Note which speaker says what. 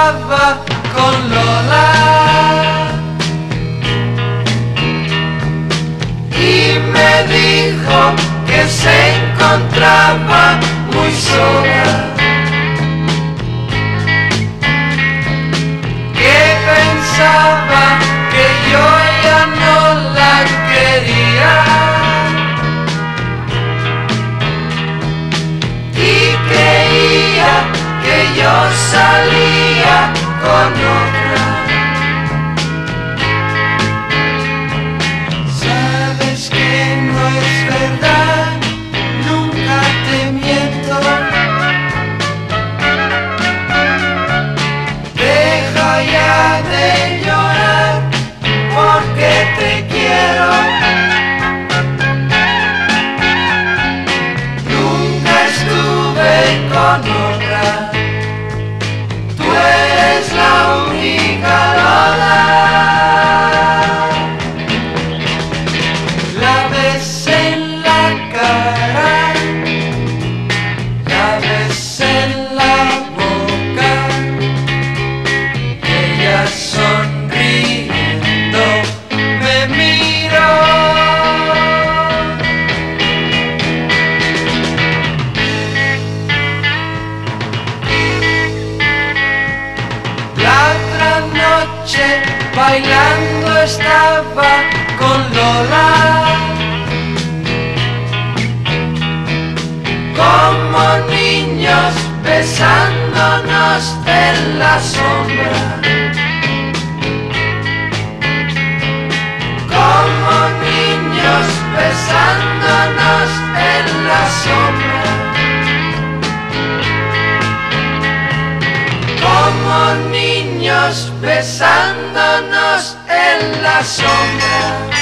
Speaker 1: estaba con Lola y me dijo que se encontraba muy sola, que pensaba que yo ya no la quería y creía que yo salía con otra. Sabes que no es verdad, nunca te miento. Deja ya de llorar porque te quiero. Nunca estuve con otra. Tú eres la única Lola. La ves en la cara, la ves en la boca, ella sonriendo me miró. La otra noche bailando estaba con Lola, como niños besándonos en la sombra, como niños besándonos en la sombra, como niños besándonos en la sombra.